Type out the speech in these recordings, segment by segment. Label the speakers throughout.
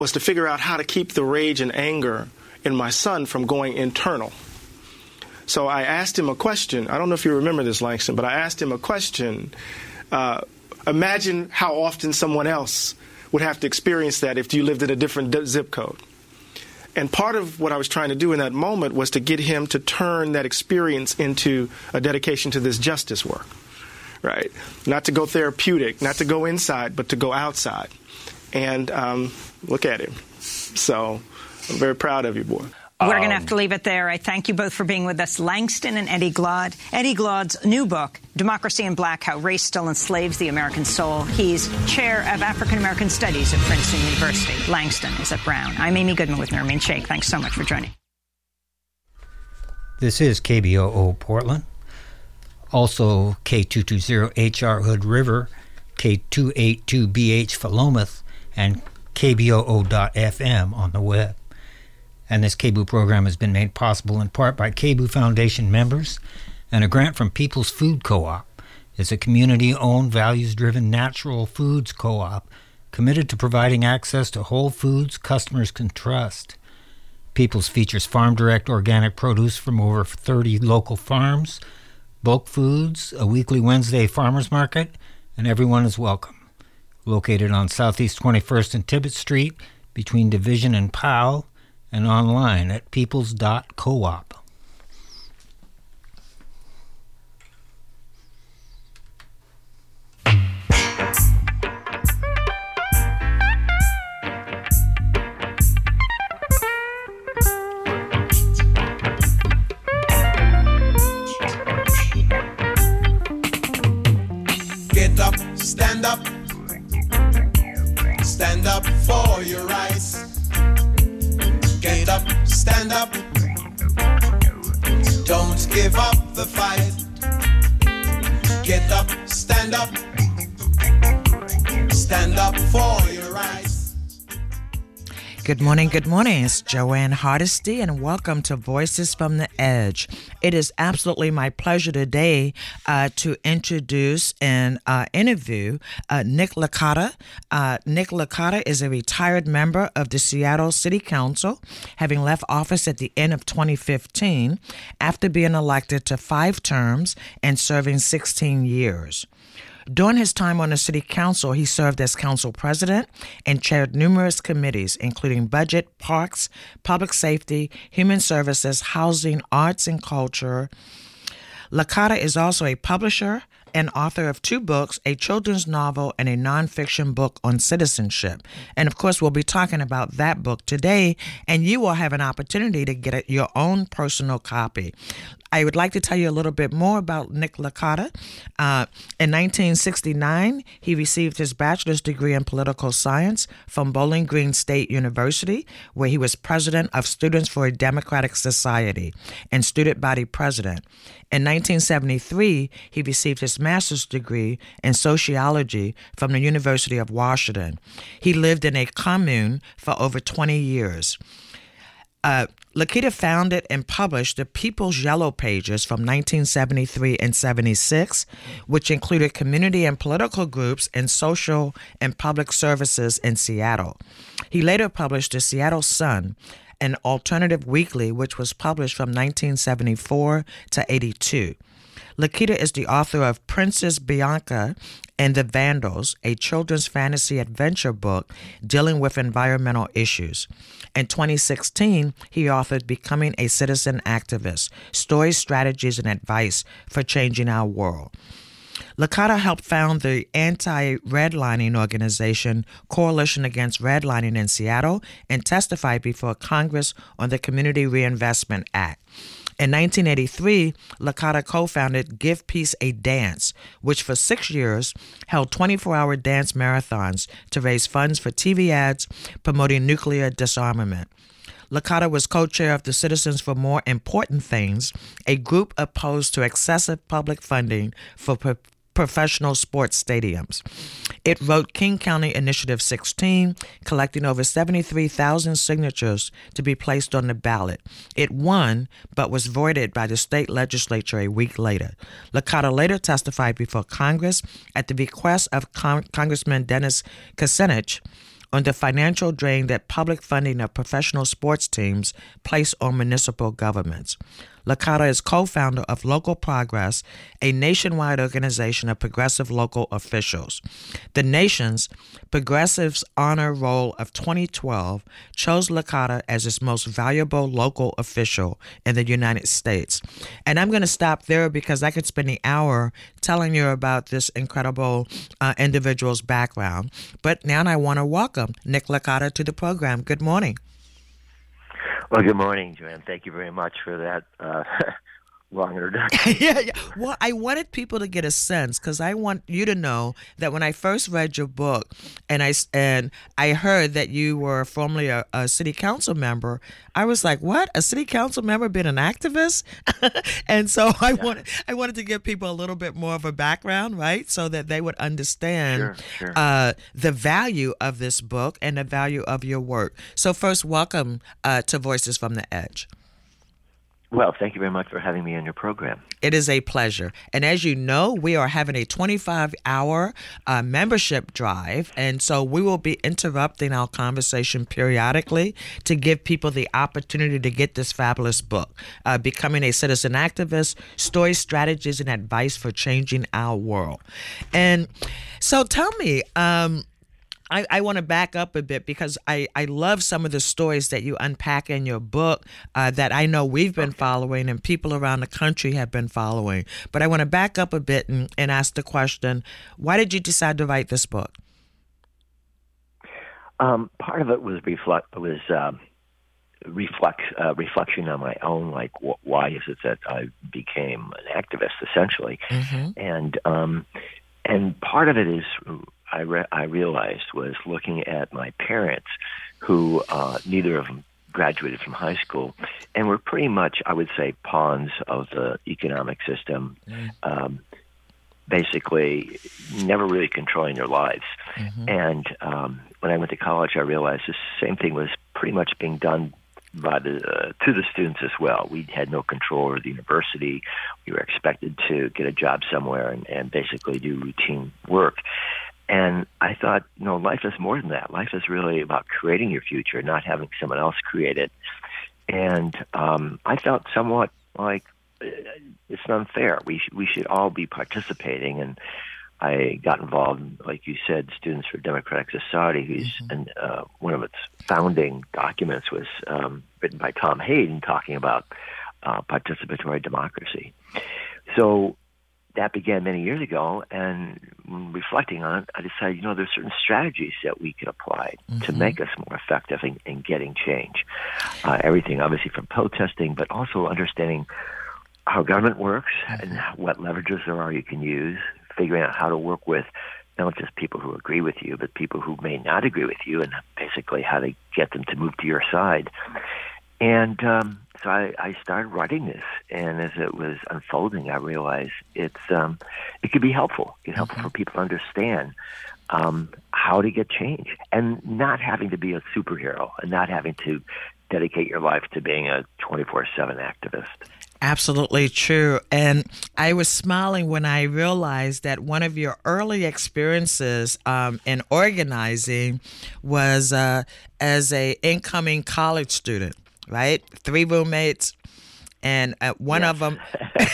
Speaker 1: was to figure out how to keep the rage and anger in my son from going internal. So I asked him a question. I don't know if you remember this, Langston, but I asked him a question. Imagine how often someone else would have to experience that if you lived in a different zip code. And part of what I was trying to do in that moment was to get him to turn that experience into a dedication to this justice work, right? Not to go therapeutic, not to go inside, but to go outside. And look at him. So I'm very proud of you, boy.
Speaker 2: We're going to have to leave it there. I thank you both for being with us, Langston and Eddie Glaude. Eddie Glaude's new book, Democracy in Black, How Race Still Enslaves the American Soul. He's chair of African-American Studies at Princeton University. Langston is at Brown. I'm Amy Goodman with Nermeen Sheikh. Thanks so much for joining.
Speaker 3: This is KBOO Portland. Also K220HR Hood River, K282BH Philomath, and KBOO.FM on the web. And this KBOO program has been made possible in part by KBOO Foundation members and a grant from People's Food Co-op. It's a community-owned, values-driven natural foods co-op committed to providing access to whole foods customers can trust. People's features farm-direct organic produce from over 30 local farms, bulk foods, a weekly Wednesday farmers market, and everyone is welcome. Located on Southeast 21st and Tibbet Street between Division and Powell, and online at peoples.coop.
Speaker 4: Get up, stand up. Stand up for your rights. Get up, stand up. Don't give up the fight. Get up, stand up. Stand up for your rights.
Speaker 5: Good morning, good morning. It's Joanne Hardesty, and welcome to Voices from the Edge. It is absolutely my pleasure today to introduce and interview Nick Licata. Nick Licata is a retired member of the Seattle City Council, having left office at the end of 2015 after being elected to 5 terms and serving 16 years. During his time on the City Council, he served as council president and chaired numerous committees, including budget, parks, public safety, human services, housing, arts, and culture. Licata is also a publisher and author of 2 books, a children's novel and a nonfiction book on citizenship. And of course, we'll be talking about that book today, and you will have an opportunity to get your own personal copy. I would like to tell you a little bit more about Nick Licata. In 1969, he received his bachelor's degree in political science from Bowling Green State University, where he was president of Students for a Democratic Society and student body president. In 1973, he received his master's degree in sociology from the University of Washington. He lived in a commune for over 20 years. Licata founded and published the People's Yellow Pages from 1973 and 76, which included community and political groups and social and public services in Seattle. He later published the Seattle Sun, an alternative weekly which was published from 1974 to 82. Licata is the author of Princess Bianca and the Vandals, a children's fantasy adventure book dealing with environmental issues. In 2016, he authored Becoming a Citizen Activist, Stories, Strategies, and Advice for Changing Our World. Licata helped found the anti-redlining organization Coalition Against Redlining in Seattle and testified before Congress on the Community Reinvestment Act. In 1983, Licata co-founded Give Peace a Dance, which for 6 years held 24-hour dance marathons to raise funds for TV ads promoting nuclear disarmament. Licata was co-chair of the Citizens for More Important Things, a group opposed to excessive public funding for professional sports stadiums. It wrote King County Initiative 16, collecting over 73,000 signatures to be placed on the ballot. It won, but was voided by the state legislature a week later. Licata later testified before Congress at the request of Congressman Dennis Kucinich on the financial drain that public funding of professional sports teams place on municipal governments. Licata is co-founder of Local Progress, a nationwide organization of progressive local officials. The nation's Progressives Honor Roll of 2012 chose Licata as its most valuable local official in the United States. And I'm going to stop there because I could spend the hour telling you about this incredible individual's background. But now I want to welcome Nick Licata to the program. Good morning.
Speaker 6: Well, good morning, Joanne. Thank you very much for that long introduction.
Speaker 5: Yeah. Well, I wanted people to get a sense because I want you to know that when I first read your book and I heard that you were formerly a city council member, I was like, "What? A city council member being an activist?" And so I wanted to give people a little bit more of a background, right, so that they would understand the value of this book and the value of your work. So first, welcome to Voices from the Edge.
Speaker 6: Well, thank you very much for having me on your program.
Speaker 5: It is a pleasure. And as you know, we are having a 25-hour membership drive. And so we will be interrupting our conversation periodically to give people the opportunity to get this fabulous book, Becoming a Citizen Activist, Stories, Strategies, and Advice for Changing Our World. And so tell me, I want to back up a bit because I love some of the stories that you unpack in your book that I know we've been following and people around the country have been following. But I want to back up a bit and ask the question, why did you decide to write this book?
Speaker 6: Part of it was reflection on my own, like why is it that I became an activist, essentially. Mm-hmm. And part of it is I realized was looking at my parents, who neither of them graduated from high school, and were pretty much, I would say, pawns of the economic system, basically never really controlling their lives. Mm-hmm. And when I went to college, I realized the same thing was pretty much being done by to the students as well. We had no control over the university. We were expected to get a job somewhere and basically do routine work. And I thought, life is more than that. Life is really about creating your future, not having someone else create it. And I felt somewhat like it's unfair. We should all be participating. And I got involved, like you said, Students for Democratic Society, who's and one of its founding documents was written by Tom Hayden, talking about participatory democracy. So that began many years ago, and reflecting on it, I decided, there's certain strategies that we can apply to make us more effective in getting change. Everything, obviously, from protesting, but also understanding how government works and what leverages there are you can use, figuring out how to work with not just people who agree with you, but people who may not agree with you, and basically how to get them to move to your side. And so I started writing this, and as it was unfolding, I realized it could be helpful. It's helpful for people to understand how to get change, and not having to be a superhero, and not having to dedicate your life to being a 24/7 activist.
Speaker 5: Absolutely true. And I was smiling when I realized that one of your early experiences in organizing was as a incoming college student, right? 3 roommates, and one of them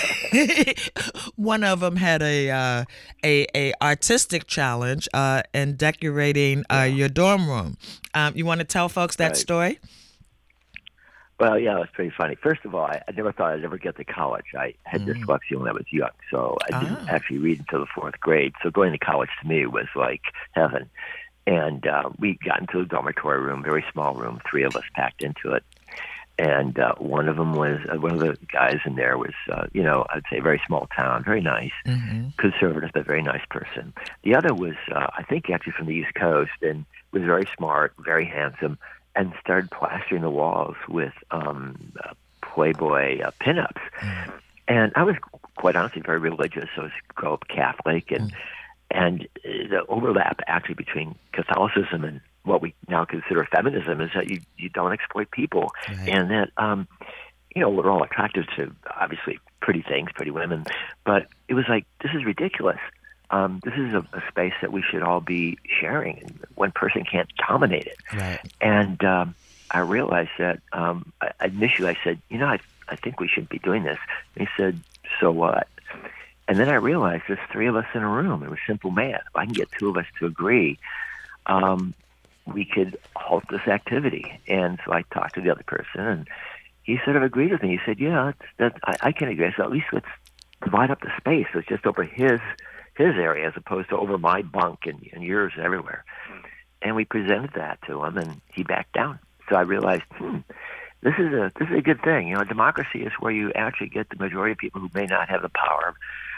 Speaker 5: had a artistic challenge in decorating your dorm room. You want to tell folks that story?
Speaker 6: Well, yeah, it's pretty funny. First of all, I never thought I'd ever get to college. I had dyslexia when I was young, so I didn't actually read until the 4th grade. So going to college to me was like heaven. And we got into a dormitory room, very small room, 3 of us packed into it. And one of the guys in there was, I'd say a very small town, very nice, conservative, but very nice person. The other was, I think, actually from the East Coast, and was very smart, very handsome, and started plastering the walls with Playboy pinups. And I was, quite honestly, very religious. So I was grew up Catholic, and the overlap actually between Catholicism and what we now consider feminism is that you don't exploit people, and that we're all attracted to obviously pretty things, pretty women, but it was like, this is ridiculous. this is a space that we should all be sharing, and one person can't dominate it.
Speaker 5: Right.
Speaker 6: And I realized that initially I said, I think we should be doing this. And he said, so what? And then I realized there's three of us in a room. It was simple math. If I can get two of us to agree, we could halt this activity. And so I talked to the other person, and he sort of agreed with me. He said, I can agree. So at least let's divide up the space. So it's just over his area as opposed to over my bunk and yours and everywhere. And we presented that to him, and he backed down. So I realized, this is a good thing. Democracy is where you actually get the majority of people who may not have the power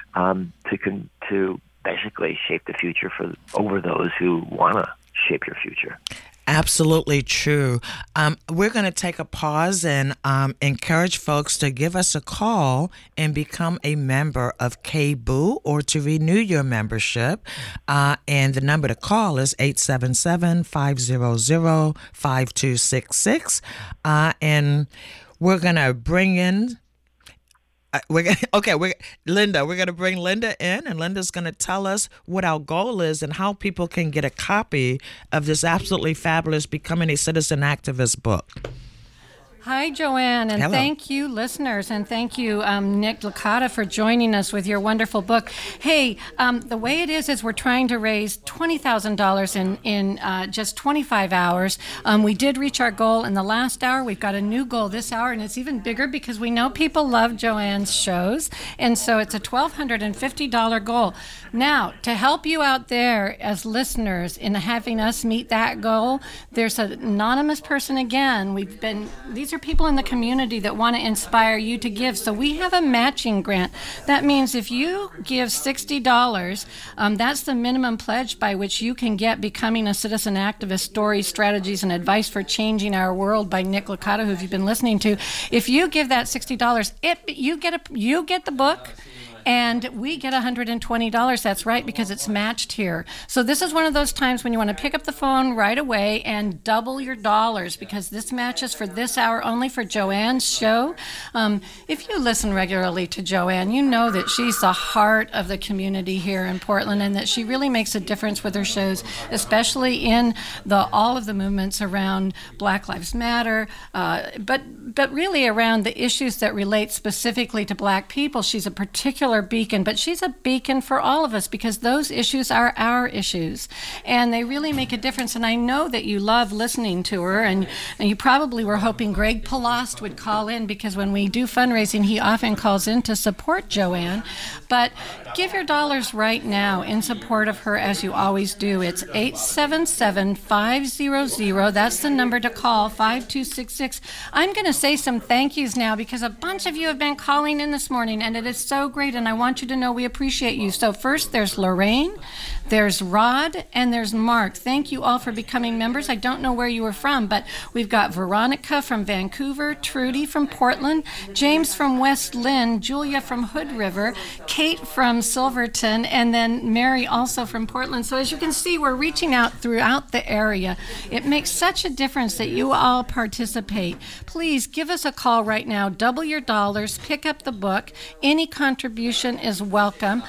Speaker 6: to basically shape the future over those who want to shape your future.
Speaker 5: Absolutely true. We're going to take a pause and encourage folks to give us a call and become a member of KBOO or to renew your membership. And the number to call is 877-500-5266. And we're going to bring in Linda, we're going to bring Linda in, and Linda's going to tell us what our goal is and how people can get a copy of this absolutely fabulous Becoming a Citizen Activist book.
Speaker 7: Hi, Joanne, and
Speaker 5: Hello.
Speaker 7: Thank you, listeners, and thank you, Nick Licata, for joining us with your wonderful book. Hey, the way it is we're trying to raise $20,000 in just 25 hours. We did reach our goal in the last hour. We've got a new goal this hour, and it's even bigger because we know people love Joanne's shows, and so it's a $1,250 goal. Now, to help you out there as listeners in having us meet that goal, there's an anonymous person again. These are people in the community that want to inspire you to give. So we have a matching grant. That means if you give $60, that's the minimum pledge by which you can get Becoming a Citizen Activist: Stories, Strategies, and Advice for Changing Our World by Nick Licata, who you've been listening to. If you give that $60, you get the book. And we get $120. That's right, because it's matched here. So this is one of those times when you want to pick up the phone right away and double your dollars, because this matches for this hour only for Joanne's show. If you listen regularly to Joanne, you know that she's the heart of the community here in Portland, and that she really makes a difference with her shows, especially in all of the movements around Black Lives Matter, but really around the issues that relate specifically to Black people. She's a particular beacon, but she's a beacon for all of us, because those issues are our issues, and they really make a difference. And I know that you love listening to her, and you probably were hoping Greg Palost would call in, because when we do fundraising, he often calls in to support Joanne. But give your dollars right now in support of her, as you always do. It's 877-500. That's the number to call, 5266. I'm going to say some thank yous now, because a bunch of you have been calling in this morning, and it is so great, and I want you to know we appreciate you. So first, there's Lorraine, there's Rod, and there's Mark. Thank you all for becoming members. I don't know where you were from, but we've got Veronica from Vancouver, Trudy from Portland, James from West Lynn, Julia from Hood River, Kate from Silverton, and then Mary also from Portland. So as you can see, we're reaching out throughout the area. It makes such a difference that you all participate. Please give us a call right now. Double your dollars. Pick up the book. Any contribution is welcome.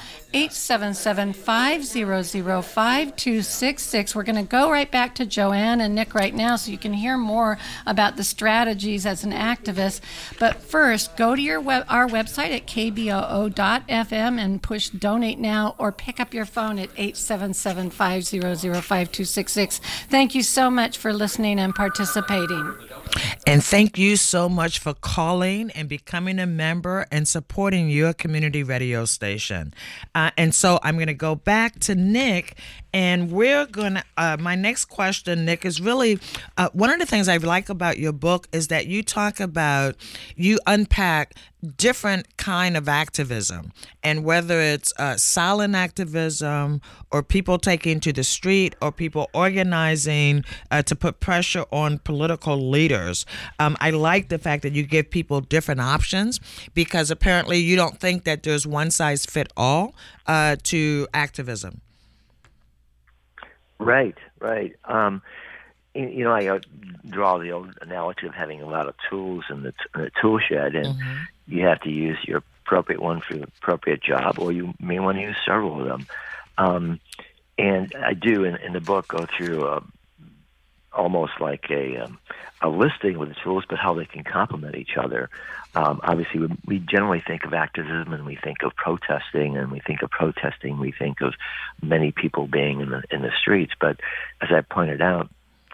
Speaker 7: 877-500-5266. We're going to go right back to Joanne and Nick right now so you can hear more about the strategies as an activist. But first, go to our website at kboo.fm and push donate now, or pick up your phone at 877-500-5266. Thank you so much for listening and participating.
Speaker 5: And thank you so much for calling and becoming a member and supporting your community radio station. And so I'm going to go back to Nick, and we're going to, my next question, Nick, is really, one of the things I like about your book is that you unpack different kind of activism, and whether it's silent activism or people taking to the street or people organizing to put pressure on political leaders. I like the fact that you give people different options, because apparently you don't think that there's one size fit all to activism.
Speaker 6: Right. I draw the old analogy of having a lot of tools in the tool shed, and you have to use your appropriate one for the appropriate job, or you may want to use several of them. And I do in the book go through almost like a listing with the tools, but how they can complement each other. Obviously, we generally think of activism and we think of protesting, and we think of many people being in the streets. But as I pointed out,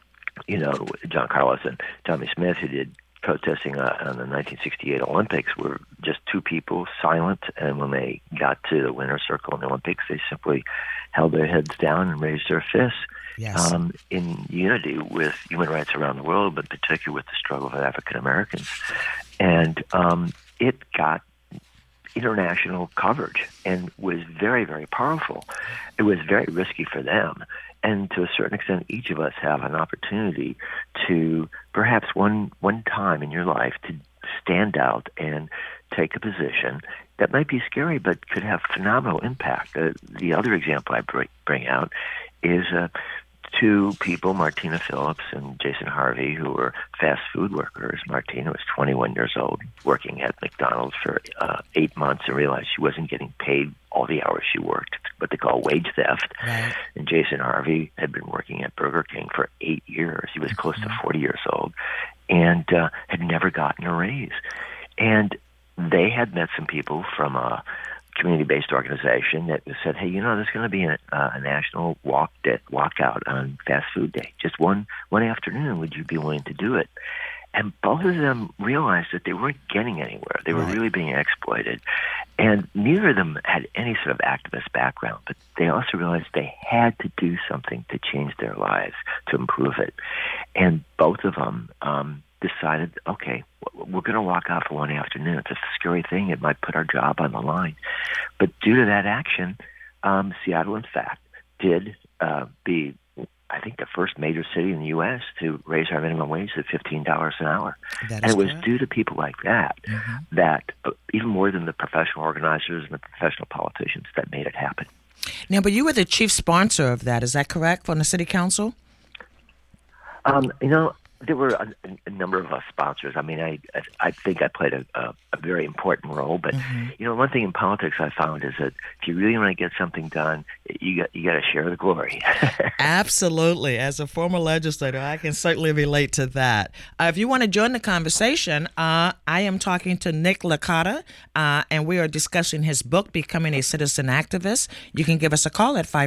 Speaker 6: John Carlos and Tommie Smith, who did protesting on the 1968 Olympics, were just two people, silent, and when they got to the winner's circle in the Olympics, they simply held their heads down and raised their fists.
Speaker 5: Yes.
Speaker 6: In unity with human rights around the world, but particularly with the struggle of African Americans. And it got international coverage and was very, very powerful. It was very risky for them. And to a certain extent, each of us have an opportunity to perhaps one time in your life to stand out and take a position that might be scary but could have phenomenal impact. The other example I bring out is two people, Martina Phillips and Jason Harvey, who were fast food workers. Martina was 21 years old, working at McDonald's for 8 months, and realized she wasn't getting paid all the hours she worked, what they call wage theft.
Speaker 5: Right.
Speaker 6: And Jason Harvey had been working at Burger King for 8 years. He was close to 40 years old and had never gotten a raise. And they had met some people from a community-based organization that said, hey, there's going to be a national walkout on fast food day. Just one afternoon, would you be willing to do it? And both of them realized that they weren't getting anywhere. They were really being exploited. And neither of them had any sort of activist background, but they also realized they had to do something to change their lives, to improve it. And both of them decided, okay, we're going to walk out for one afternoon. It's a scary thing. It might put our job on the line. But due to that action, Seattle, in fact, did be, I think, the first major city in the U.S. to raise our minimum wage to $15 an hour. And it was due to people like that, that even more than the professional organizers and the professional politicians, that made it happen.
Speaker 5: Now, but you were the chief sponsor of that. Is that correct, from the city council?
Speaker 6: There were a number of sponsors. I mean, I think I played a very important role. But one thing in politics I found is that if you really want to get something done, you got to share the glory.
Speaker 5: Absolutely. As a former legislator, I can certainly relate to that. If you want to join the conversation, I am talking to Nick Licata, and we are discussing his book, Becoming a Citizen Activist. You can give us a call at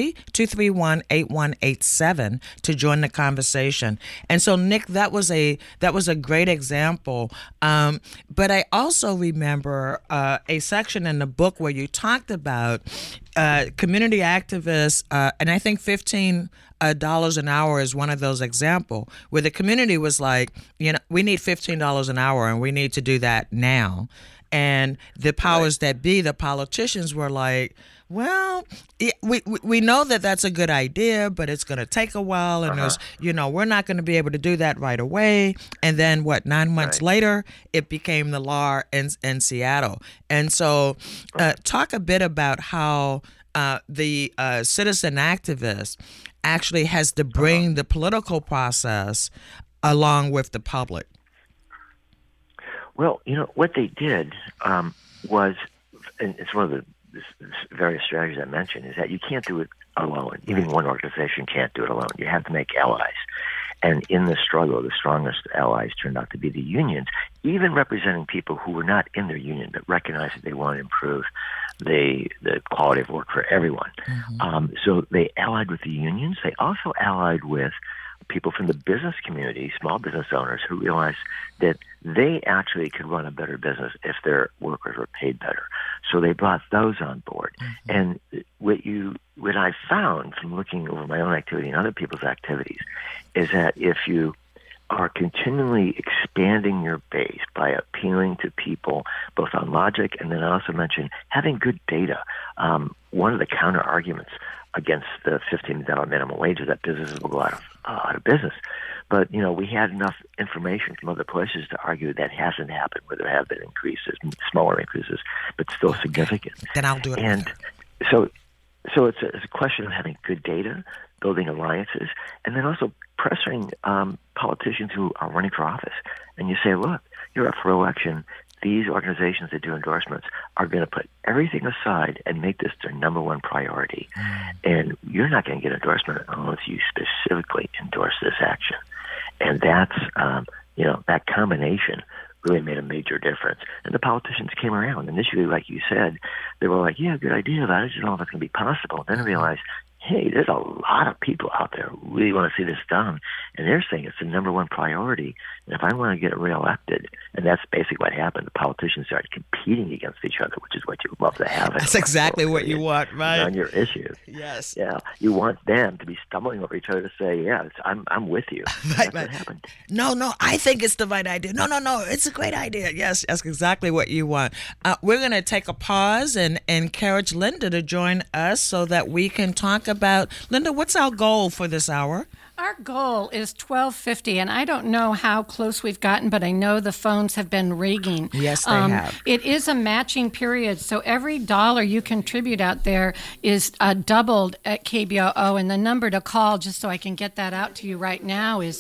Speaker 5: 503-231-8187 to join the conversation. And so, Nick, that was a great example. But I also remember a section in the book where you talked about community activists, and I think $15 an hour is one of those examples where the community was like, we need $15 an hour and we need to do that now. And the powers that be, the politicians, were like, well, we know that that's a good idea, but it's going to take a while, and there's, we're not going to be able to do that right away. And then 9 months later, it became the law in Seattle. And so, talk a bit about how the citizen activist actually has to bring the political process along with the public.
Speaker 6: Well, what they did was, and it's one of the various strategies I mentioned, is that you can't do it alone. Even one organization can't do it alone. You have to make allies. And in the struggle, the strongest allies turned out to be the unions, even representing people who were not in their union but recognized that they want to improve the quality of work for everyone. So they allied with the unions. They also allied with people from the business community, small business owners, who realized that they actually could run a better business if their workers were paid better. So they brought those on board. And what I found from looking over my own activity and other people's activities is that if you are continually expanding your base by appealing to people both on logic, and then I also mentioned having good data. One of the counter arguments against the $15 minimum wage is that businesses will go out of business. But, we had enough information from other places to argue that hasn't happened, where there have been increases, smaller increases, but still significant.
Speaker 5: Then I'll do it.
Speaker 6: And so it's a question of having good data, building alliances, and then also pressuring politicians who are running for office. And you say, look, you're up for election. these organizations that do endorsements are going to put everything aside and make this their number one priority. And you're not going to get endorsement unless you specifically endorse this action. And that's, that combination really made a major difference. And the politicians came around. Initially, like you said, they were like, yeah, good idea, but I just don't know if it's going to be possible. And then I realized, hey, there's a lot of people out there who really want to see this done, and they're saying it's the number one priority. And if I want to get reelected, and that's basically what happened, the politicians started competing against each other, which is what you love to have.
Speaker 5: That's exactly what you want, right?
Speaker 6: On your issues.
Speaker 5: Yes.
Speaker 6: Yeah, you want them to be stumbling over each other to say, yeah, I'm with you.
Speaker 5: Right,
Speaker 6: that's what happened.
Speaker 5: No, I think it's the right idea. No, it's a great idea. Yes, that's exactly what you want. We're going to take a pause and encourage Linda to join us so that we can talk about, Linda, what's our goal for this hour?
Speaker 7: Our goal is $12.50, and I don't know how close we've gotten, but I know the phones have been ringing.
Speaker 5: Yes, they have.
Speaker 7: It is a matching period, so every dollar you contribute out there is doubled at KBOO, and the number to call, just so I can get that out to you right now, is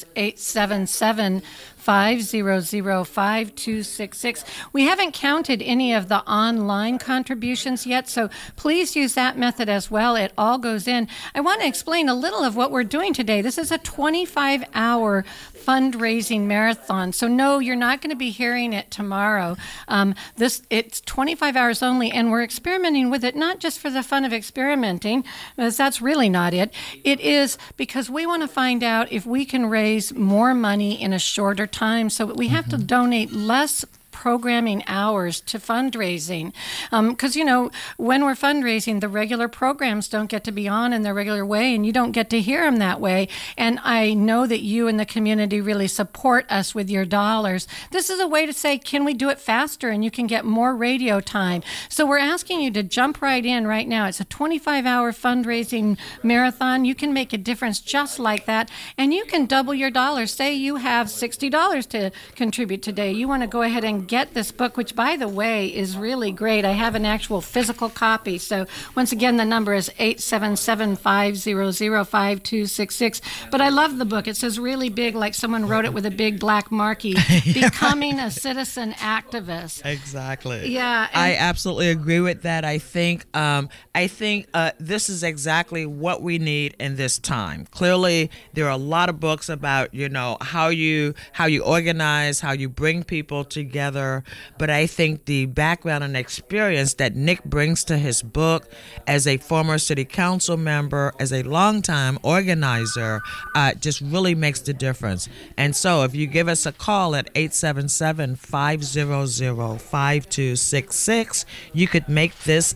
Speaker 7: 877-500-5266. We haven't counted any of the online contributions yet, so please use that method as well. It all goes in. I want to explain a little of what we're doing today. This is a 25-hour fundraising marathon. So no, you're not going to be hearing it tomorrow. It's 25 hours only, and we're experimenting with it not just for the fun of experimenting, because that's really not it. It is because we want to find out if we can raise more money in a shorter time. So we have to donate less programming hours to fundraising. Because, when we're fundraising, the regular programs don't get to be on in their regular way, and you don't get to hear them that way. And I know that you and the community really support us with your dollars. This is a way to say, can we do it faster? And you can get more radio time. So we're asking you to jump right in right now. It's a 25-hour fundraising marathon. You can make a difference just like that, and you can double your dollars. Say you have $60 to contribute today. You want to go ahead and get this book, which, by the way, is really great. I have an actual physical copy. So once again, the number is 877-500-5266. But I love the book. It says really big, like someone wrote it with a big black marquee, Becoming a Citizen Activist.
Speaker 5: Exactly.
Speaker 7: Yeah.
Speaker 5: I absolutely agree with that. I think this is exactly what we need in this time. Clearly, there are a lot of books about, how you organize, how you bring people together. But I think the background and experience that Nick brings to his book as a former city council member, as a longtime organizer, just really makes the difference. And so if you give us a call at 877-500-5266, you could make this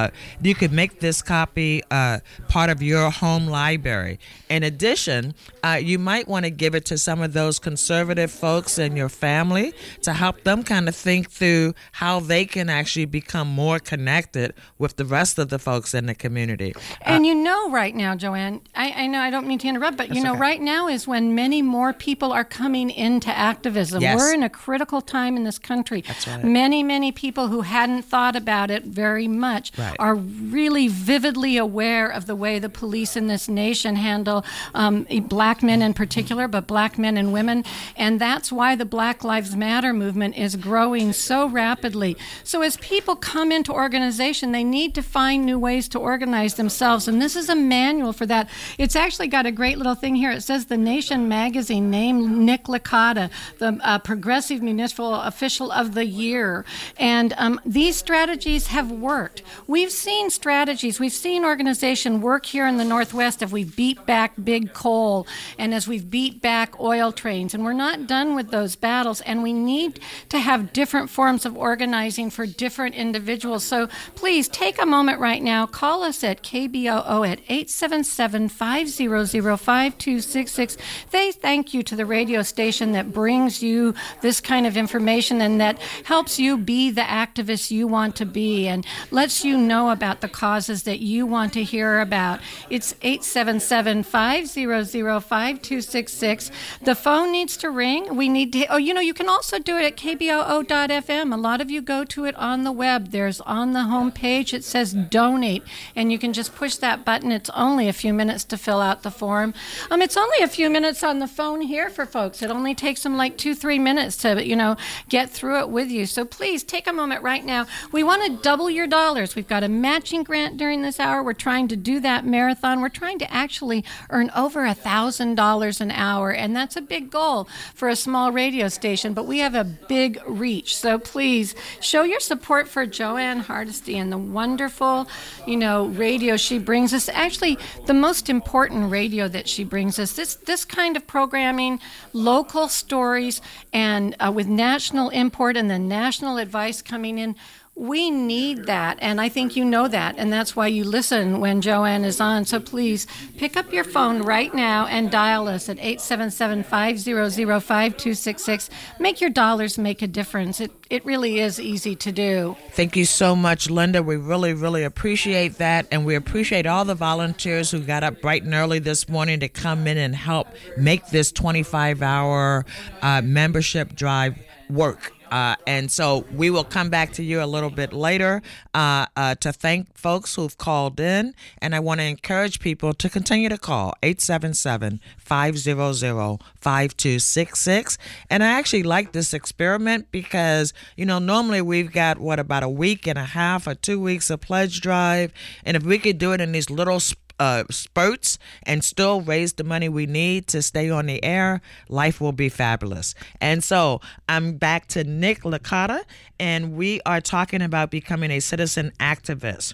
Speaker 5: copy part of your home library. In addition, you might want to give it to some of those conservative folks in your family to help them kind of think through how they can actually become more connected with the rest of the folks in the community.
Speaker 7: And right now, Joanne, I know I don't mean to interrupt, but okay. Right now is when many more people are coming into activism.
Speaker 5: Yes.
Speaker 7: We're in a critical time in this country.
Speaker 5: That's right.
Speaker 7: Many, many people who hadn't thought about it very much are really vividly aware of the way the police in this nation handle black men in particular, but black men and women. And that's why the Black Lives Matter movement is growing so rapidly. So as people come into organization, they need to find new ways to organize themselves. And this is a manual for that. It's actually got a great little thing here. It says The Nation magazine named Nick Licata the Progressive Municipal Official of the Year. And these strategies have worked. We've seen strategies. We've seen organization work here in the Northwest as we beat back big coal and as we've beat back oil trains. And we're not done with those battles. And we need to have different forms of organizing for different individuals. So please take a moment right now. Call us at KBOO at 877-500-5266. They thank you to the radio station that brings you this kind of information and that helps you be the activist you want to be and lets you know about the causes that you want to hear about. It's 877-500-5266. The phone needs to ring. We need to, you can also do it at KBOO KBOO.FM. A lot of you go to it on the web. There's on the home page, it says donate, and you can just push that button. It's only a few minutes to fill out the form. It's only a few minutes on the phone here for folks. It only takes them like 2-3 minutes to, get through it with you. So please take a moment right now. We want to double your dollars. We've got a matching grant during this hour. We're trying to do that marathon. We're trying to actually earn over $1,000 an hour, and that's a big goal for a small radio station, but we have a big reach. So please show your support for Joanne Hardesty and the wonderful, radio she brings us. Actually, the most important radio that she brings us. This kind of programming, local stories, and with national import and the national advice coming in. We need that, and I think you know that, and that's why you listen when Joanne is on. So please pick up your phone right now and dial us at 877-500-5266. Make your dollars make a difference. It really is easy to do.
Speaker 5: Thank you so much, Linda. We really, really appreciate that, and we appreciate all the volunteers who got up bright and early this morning to come in and help make this 25-hour membership drive work. And so we will come back to you a little bit later to thank folks who've called in. And I want to encourage people to continue to call 877-500-5266. And I actually like this experiment because, normally we've got, about a week and a half or 2 weeks of pledge drive. And if we could do it in these little spurts and still raise the money we need to stay on the air, life will be fabulous. And so I'm back to Nick Licata, and we are talking about becoming a citizen activist.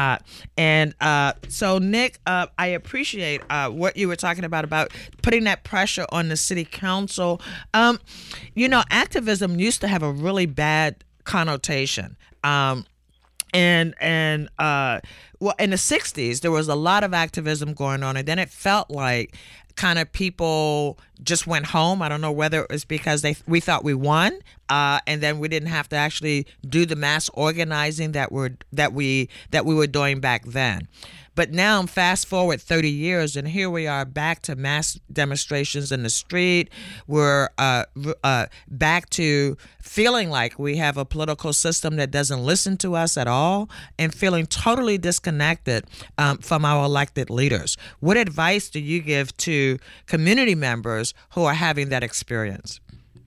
Speaker 5: So Nick, I appreciate what you were talking about putting that pressure on the city council. Activism used to have a really bad connotation. Well, in the 60s, there was a lot of activism going on, and then it felt like kind of people just went home. I don't know whether it was because we thought we won, and then we didn't have to actually do the mass organizing that we were doing back then. But now, fast forward 30 years, and here we are back to mass demonstrations in the street. We're back to feeling like we have a political system that doesn't listen to us at all, and feeling totally disconnected from our elected leaders. What advice do you give to community members who are having that experience?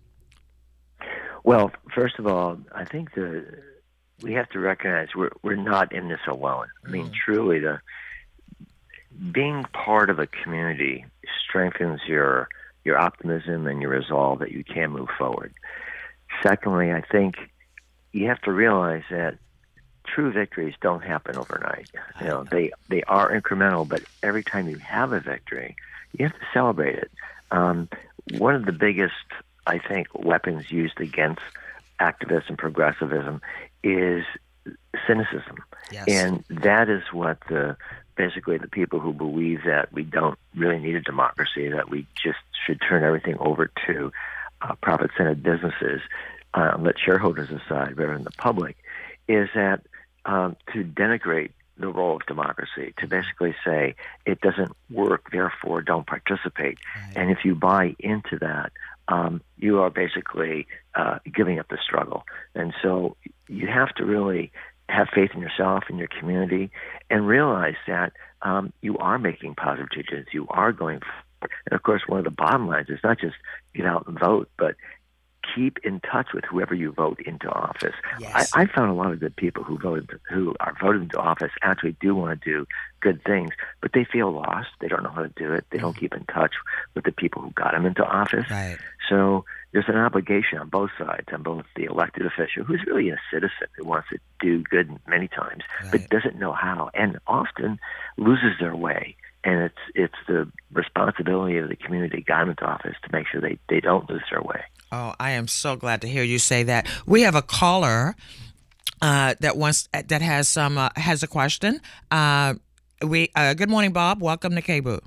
Speaker 6: Well, first of all, I think we have to recognize we're not in this alone. I mean, truly, being part of a community strengthens your optimism and your resolve that you can move forward. Secondly, I think you have to realize that true victories don't happen overnight. They are incremental, but every time you have a victory, you have to celebrate it. One of the biggest, I think, weapons used against activism and progressivism is cynicism.
Speaker 5: Yes.
Speaker 6: And that is what basically the people who believe that we don't really need a democracy, that we just should turn everything over to profit-centered businesses, let shareholders decide rather than the public, is that to denigrate the role of democracy, to basically say it doesn't work, therefore don't participate. Right. And if you buy into that, you are basically giving up the struggle. And so you have to really have faith in yourself and your community and realize that you are making positive changes. You are going forward. And, of course, one of the bottom lines is not just get out and vote, but keep in touch with whoever you vote into office. Yes. I found a lot of good people who are voted into office actually do want to do good things, but they feel lost. They don't know how to do it. They don't keep in touch with the people who got them into office.
Speaker 5: Right.
Speaker 6: So there's an obligation on both sides, on both the elected official, who's really a citizen who wants to do good many times, but doesn't know how, and often loses their way. And it's the responsibility of the community government office to make sure they don't lose their way.
Speaker 5: Oh, I am so glad to hear you say that. We have a caller that has a question. Good morning, Bob. Welcome to KBOO.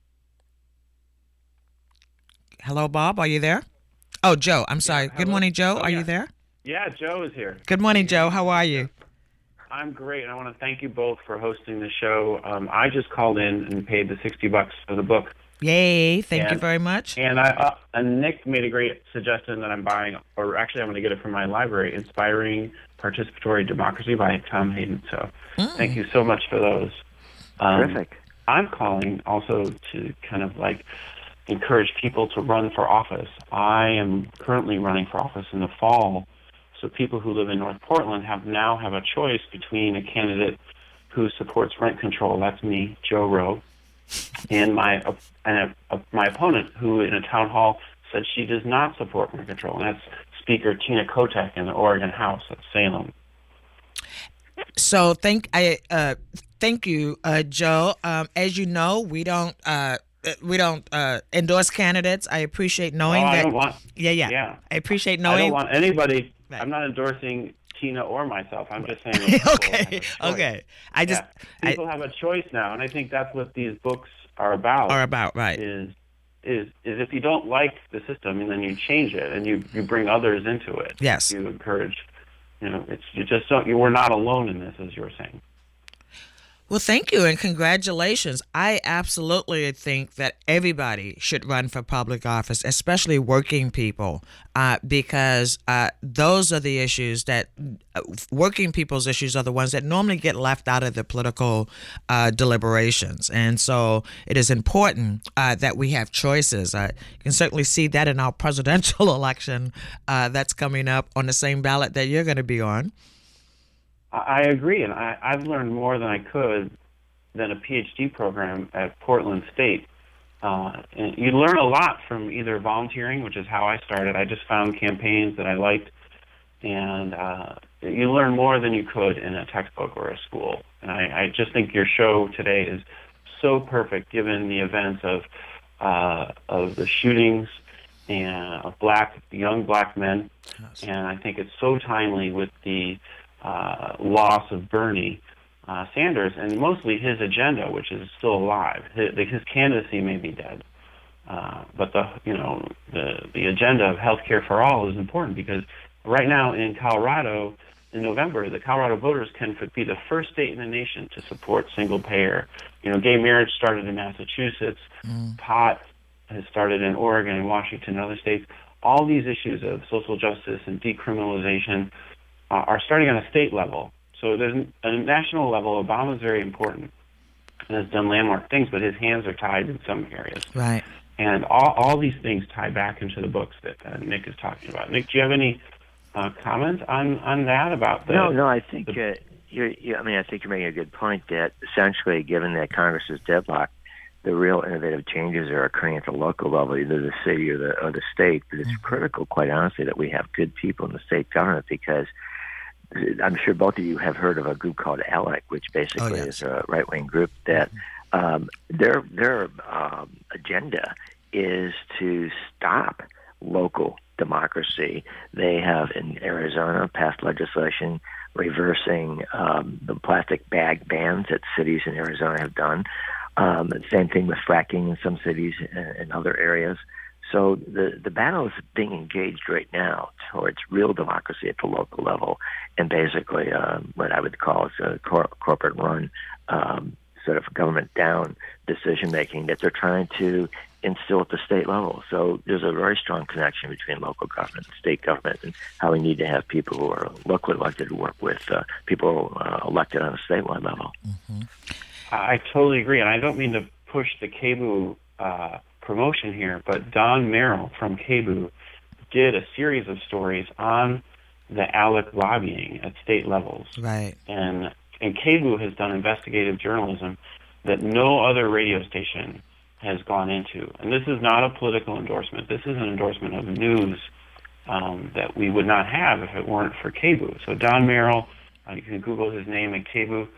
Speaker 5: Hello, Bob. Are you there? Oh, Joe. I'm sorry.
Speaker 8: Yeah,
Speaker 5: good morning, Joe. Are you there?
Speaker 8: Yeah, Joe is here.
Speaker 5: Good morning, Joe. How are you?
Speaker 8: I'm great, and I want to thank you both for hosting the show. I just called in and paid the $60 for the book
Speaker 5: Yay! Thank you very much.
Speaker 8: And Nick made a great suggestion that I'm buying, or actually I'm going to get it from my library, Inspiring Participatory Democracy by Tom Hayden. So thank you so much for those.
Speaker 6: Terrific.
Speaker 8: I'm calling also to kind of like encourage people to run for office. I am currently running for office in the fall. So people who live in North Portland now have a choice between a candidate who supports rent control, that's me, Joe Rowe, and my opponent, who in a town hall said she does not support rent control, and that's Speaker Tina Kotek in the Oregon House at Salem.
Speaker 5: So thank you, Joe. As you know, we don't endorse candidates. I appreciate knowing that.
Speaker 8: I don't want.
Speaker 5: Yeah. I appreciate knowing.
Speaker 8: I don't want anybody.
Speaker 5: Right.
Speaker 8: I'm not endorsing Tina or myself. I'm just saying.
Speaker 5: Okay.
Speaker 8: People have a choice now, and I think that's what these books are about.
Speaker 5: Right?
Speaker 8: Is if you don't like the system, and then you change it, and you bring others into it.
Speaker 5: Yes.
Speaker 8: You encourage. You just don't. We're not alone in this, as you were saying.
Speaker 5: Well, thank you and congratulations. I absolutely think that everybody should run for public office, especially working people, because those are the issues that working people's issues are the ones that normally get left out of the political deliberations. And so it is important that we have choices. You can certainly see that in our presidential election that's coming up on the same ballot that you're going to be on.
Speaker 8: I agree, and I've learned more than I could than a PhD program at Portland State. And you learn a lot from either volunteering, which is how I started. I just found campaigns that I liked, and you learn more than you could in a textbook or a school. And I just think your show today is so perfect, given the events of the shootings and of young black men. Yes. And I think it's so timely with the loss of Bernie Sanders, and mostly his agenda, which is still alive. His candidacy may be dead, but the agenda of health care for all is important, because right now in Colorado, in November, the Colorado voters can be the first state in the nation to support single payer. Gay marriage started in Massachusetts, pot has started in Oregon and Washington and other states. All these issues of social justice and decriminalization are starting on a state level. So there's a national level. Obama's very important and has done landmark things, but his hands are tied in some areas.
Speaker 5: Right.
Speaker 8: And all these things tie back into the books that Nick is talking about. Nick, do you have any comments on that about the?
Speaker 6: No. I think I think you're making a good point that essentially, given that Congress's deadlock, the real innovative changes are occurring at the local level, either the city or the state. But it's critical, quite honestly, that we have good people in the state government, because I'm sure both of you have heard of a group called ALEC, which basically is a right-wing group that their agenda is to stop local democracy. They have in Arizona passed legislation reversing the plastic bag bans that cities in Arizona have done. Same thing with fracking in some cities and other areas. So the battle is being engaged right now towards real democracy at the local level, and basically what I would call is a corporate-run sort of government-down decision-making that they're trying to instill at the state level. So there's a very strong connection between local government and state government, and how we need to have people who are locally elected to work with people elected on a statewide level.
Speaker 5: Mm-hmm.
Speaker 8: I totally agree, and I don't mean to push the KBOO promotion here, but Don Merrill from KBOO did a series of stories on the ALEC lobbying at state levels.
Speaker 5: Right.
Speaker 8: And KBOO has done investigative journalism that no other radio station has gone into. And this is not a political endorsement. This is an endorsement of news that we would not have if it weren't for KBOO. So Don Merrill, you can Google his name at KBOO.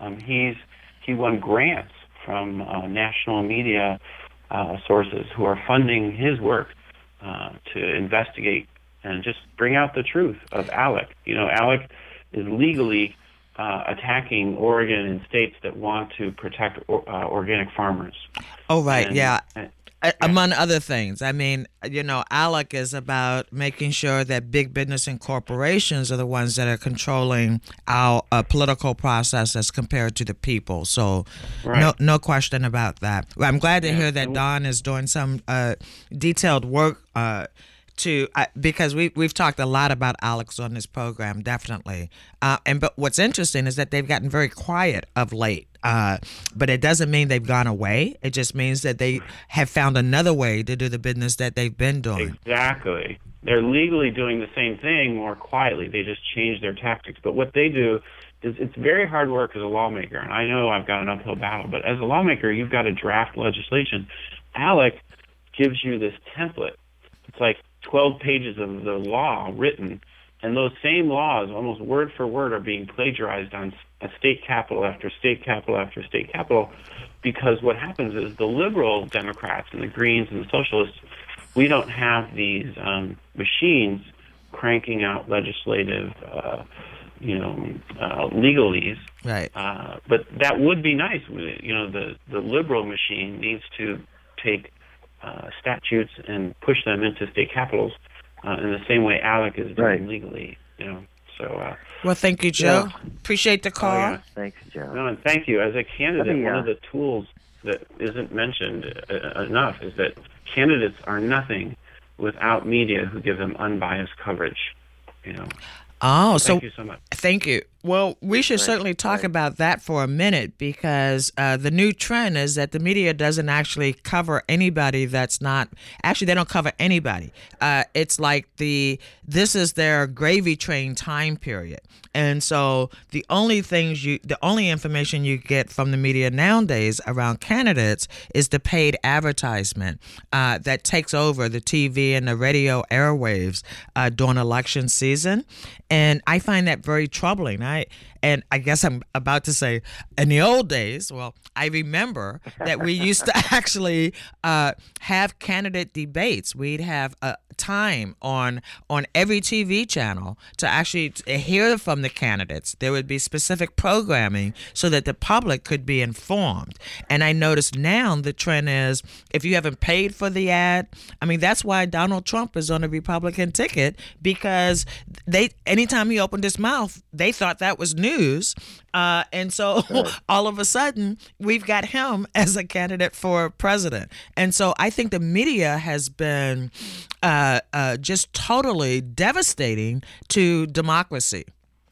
Speaker 8: He won grants from national media sources who are funding his work to investigate and just bring out the truth of ALEC. ALEC is legally attacking Oregon and states that want to protect organic farmers.
Speaker 5: Oh, right, yeah. Among other things. I mean, ALEC is about making sure that big business and corporations are the ones that are controlling our political process as compared to the people. So no question about that. Well, I'm glad to hear that Don is doing some detailed work because we've talked a lot about ALEC on this program, definitely. But what's interesting is that they've gotten very quiet of late. But it doesn't mean they've gone away. It just means that they have found another way to do the business that they've been doing.
Speaker 8: Exactly. They're legally doing the same thing more quietly. They just change their tactics. But what they do is it's very hard work as a lawmaker. And I know I've got an uphill battle, but as a lawmaker, you've got to draft legislation. ALEC gives you this template. It's like 12 pages of the law written, and those same laws, almost word for word, are being plagiarized on a state capital after state capital after state capital, because what happens is the liberal Democrats and the Greens and the Socialists, we don't have these machines cranking out legislative, legalese.
Speaker 5: Right.
Speaker 8: But that would be nice. The liberal machine needs to take statutes and push them into state capitals in the same way ALEC is doing legally.
Speaker 5: Well, thank you, Joe. Appreciate the call.
Speaker 6: Oh, yeah. Thanks, Joe.
Speaker 8: No, and thank you. As a candidate, one of the tools that isn't mentioned enough is that candidates are nothing without media who give them unbiased coverage. Thank you so much.
Speaker 5: Thank you. Well, we should certainly talk about that for a minute, because the new trend is that the media doesn't actually cover anybody that's not – actually, they don't cover anybody. It's like this is their gravy train time period. And so the only information you get from the media nowadays around candidates is the paid advertisement that takes over the TV and the radio airwaves during election season. And I find that very troubling. And I guess I'm about to say, in the old days, well, I remember that we used to actually have candidate debates. We'd have time on every TV channel to actually hear from the candidates. There would be specific programming so that the public could be informed. And I notice now the trend is, if you haven't paid for the ad, I mean, that's why Donald Trump is on the Republican ticket, because anytime he opened his mouth, they thought that was news. And so all of a sudden, we've got him as a candidate for president. And so I think the media has been just totally devastating to democracy.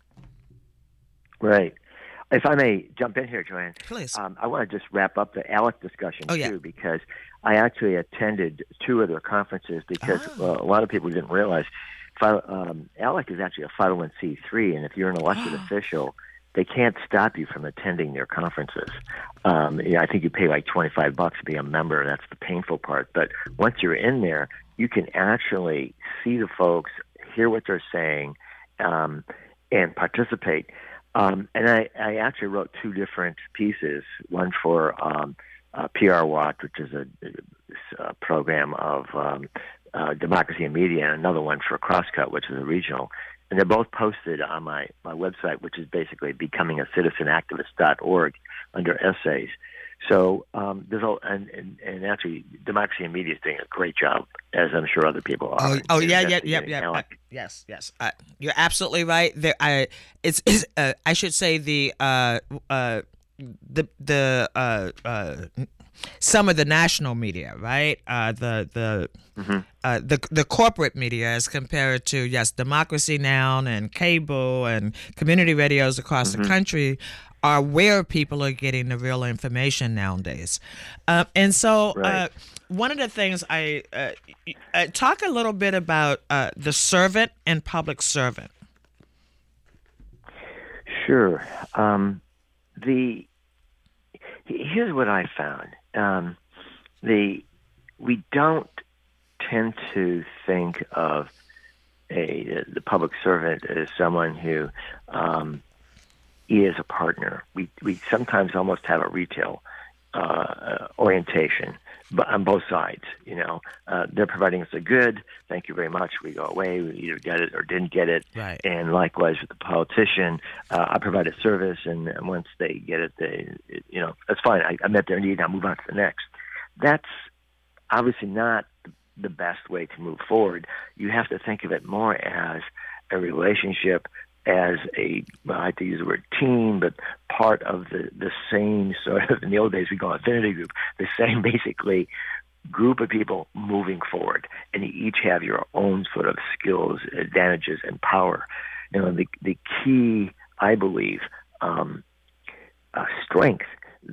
Speaker 6: Right. If I may jump in here, Joanne.
Speaker 5: Please.
Speaker 6: I want to just wrap up the ALEC discussion, too, because I actually attended 2 of their conferences, because a lot of people didn't realize ALEC is actually a 501c3, and if you're an elected official, they can't stop you from attending their conferences. I think you pay like $25 to be a member. That's the painful part. But once you're in there, you can actually see the folks, hear what they're saying, and participate. And I actually wrote 2 different pieces, one for PR Watch, which is a program of democracy and media, and another one for Crosscut, which is a regional. And they're both posted on my website, which is basically becomingacitizenactivist.org, under essays. So there's and actually, Democracy and Media is doing a great job, as I'm sure other people are.
Speaker 5: Yeah. Yes. You're absolutely right. I should say some of the national media, right? The corporate media, as compared to Democracy Now! And cable and community radios across the country, are where people are getting the real information nowadays. And so one of the things I talk a little bit about the servant and public servant.
Speaker 6: Sure. Here's what I found. We don't tend to think of the public servant as someone who is a partner. We sometimes almost have a retail orientation, but on both sides. They're providing us a good. Thank you very much. We go away. We either get it or didn't get it.
Speaker 5: Right.
Speaker 6: And likewise with the politician, I provide a service, and once they get it, that's fine. I met their need. I'll move on to the next. obviously not the best way to move forward. You have to think of it more as a relationship, as I like to use the word team, but part of the same sort of, in the old days we call it affinity group, the same basically group of people moving forward, and you each have your own sort of skills, advantages, and power. The key, I believe, strength,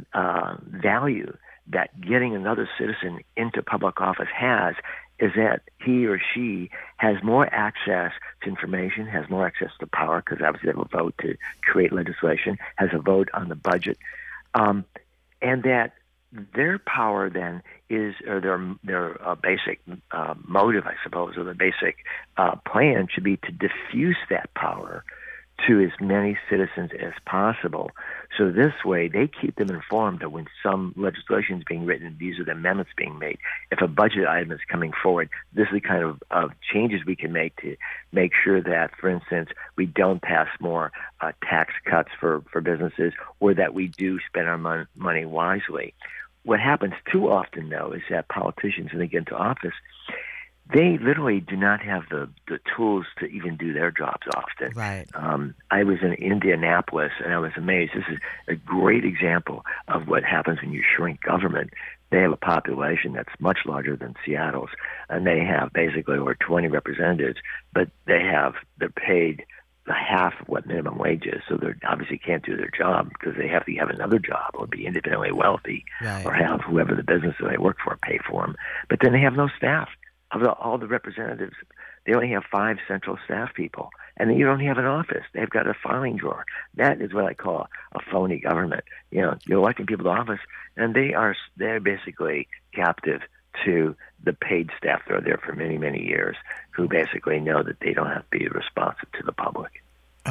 Speaker 6: value that getting another citizen into public office has is that he or she has more access to information, has more access to power, because obviously they have a vote to create legislation, has a vote on the budget, and that their power then is, or their basic motive, I suppose, or the basic plan should be to diffuse that power to as many citizens as possible. So this way, they keep them informed that when some legislation is being written, these are the amendments being made. If a budget item is coming forward, this is the kind of changes we can make to make sure that, for instance, we don't pass more tax cuts for businesses, or that we do spend our money wisely. What happens too often, though, is that politicians, when they get into office, they literally do not have the tools to even do their jobs often.
Speaker 5: Right.
Speaker 6: I was in Indianapolis, and I was amazed. This is a great example of what happens when you shrink government. They have a population that's much larger than Seattle's, and they have basically over 20 representatives, but they're paid the half of what minimum wage is, so they obviously can't do their job because they have to have another job or be independently wealthy, right, or have whoever the business that they work for pay for them. But then they have no staff. Of all the representatives, they only have 5 central staff people, and then you don't have an office. They've got a filing drawer. That is what I call a phony government. You're electing people to office, and they're basically captive to the paid staff that are there for many, many years, who basically know that they don't have to be responsive to the public.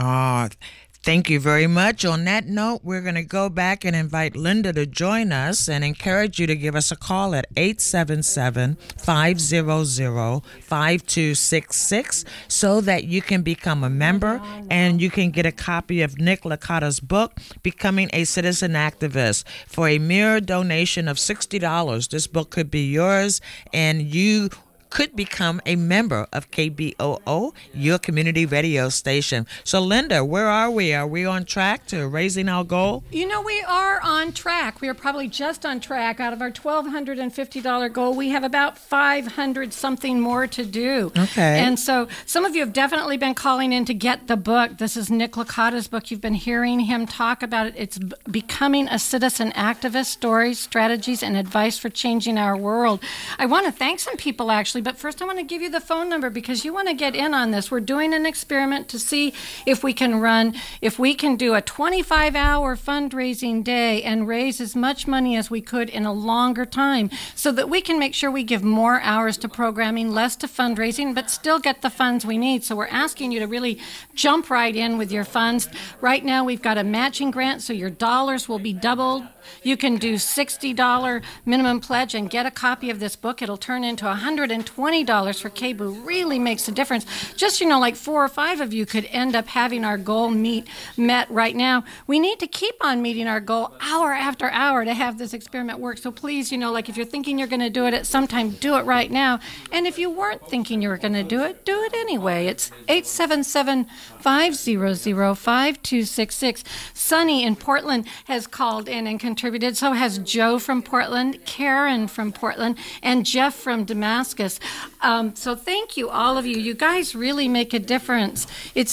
Speaker 5: Thank you very much. On that note, we're going to go back and invite Linda to join us and encourage you to give us a call at 877-500-5266 so that you can become a member and you can get a copy of Nick Licata's book, Becoming a Citizen Activist. For a mere donation of $60, this book could be yours, and you could become a member of KBOO, your community radio station. So, Linda, where are we? Are we on track to raising our goal?
Speaker 7: We are on track. We are probably just on track. Out of our $1,250 goal, we have about 500 something more to do.
Speaker 5: Okay.
Speaker 7: And so some of you have definitely been calling in to get the book. This is Nick Licata's book. You've been hearing him talk about it. It's Becoming a Citizen Activist, Stories, Strategies, and Advice for Changing Our World. I want to thank some people, actually, but first I want to give you the phone number because you want to get in on this. We're doing an experiment to see if we can do a 25-hour fundraising day and raise as much money as we could in a longer time so that we can make sure we give more hours to programming, less to fundraising, but still get the funds we need. So we're asking you to really jump right in with your funds. Right now we've got a matching grant, so your dollars will be doubled. You can do $60 minimum pledge and get a copy of this book. It'll turn into $120 for KBOO. Really makes a difference. Just, like 4 or 5 of you could end up having our goal met right now. We need to keep on meeting our goal hour after hour to have this experiment work. So please, like if you're thinking you're going to do it at some time, do it right now. And if you weren't thinking you were going to do it anyway. It's 877-500-5266. Sunny in Portland has called in and contributed. So has Joe from Portland, Karen from Portland, and Jeff from Damascus. So thank you, all of you. You guys really make a difference. It's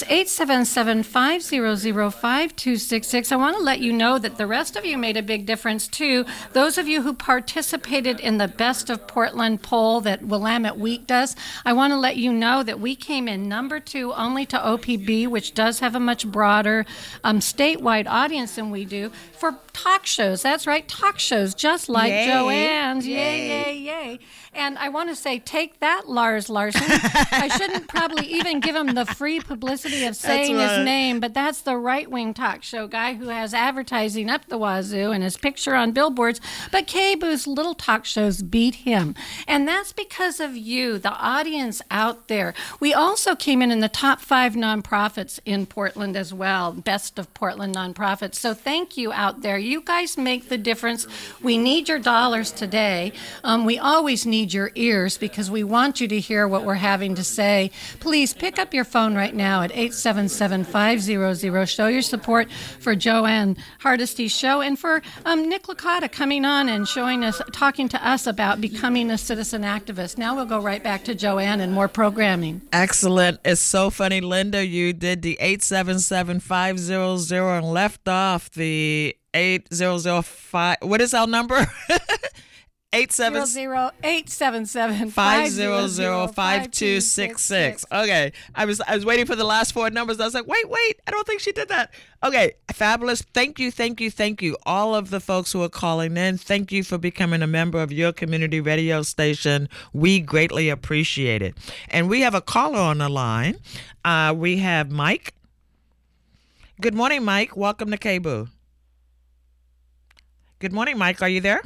Speaker 7: 877-500-5266. I want to let you know that the rest of you made a big difference, too. Those of you who participated in the Best of Portland poll that Willamette Week does, I want to let you know that we came in number 2 only to OPB, which does have a much broader statewide audience than we do, for talk shows. That's right, talk shows, just like
Speaker 5: Yay.
Speaker 7: Joanne's. Yay, yay, yay. And I want to say, take that, Lars Larson. I shouldn't probably even give him the free publicity of saying his name, but that's the right-wing talk show guy who has advertising up the wazoo and his picture on billboards. But KBOO's little talk shows beat him. And that's because of you, the audience out there. We also came in the top 5 nonprofits in Portland as well, Best of Portland nonprofits. So thank you out there. You guys make the difference. We need your dollars today. We always need need your ears because we want you to hear what we're having to say. Please pick up your phone right now at 877-500. Show your support for Joanne Hardesty's show and for Nick Licata coming on and talking to us about becoming a citizen activist. Now we'll go right back to Joanne and more programming.
Speaker 5: Excellent. It's so funny, Linda. You did the 877-500 and left off the 8005. What is our number? 877-500-5266. Okay. I was waiting for the last four numbers. I was like, wait, I don't think she did that. Okay. Fabulous. Thank you. All of the folks who are calling in, thank you for becoming a member of your community radio station. We greatly appreciate it. And we have a caller on the line. We have Mike. Good morning, Mike. Welcome to KBOO. Good morning, Mike. Are you there?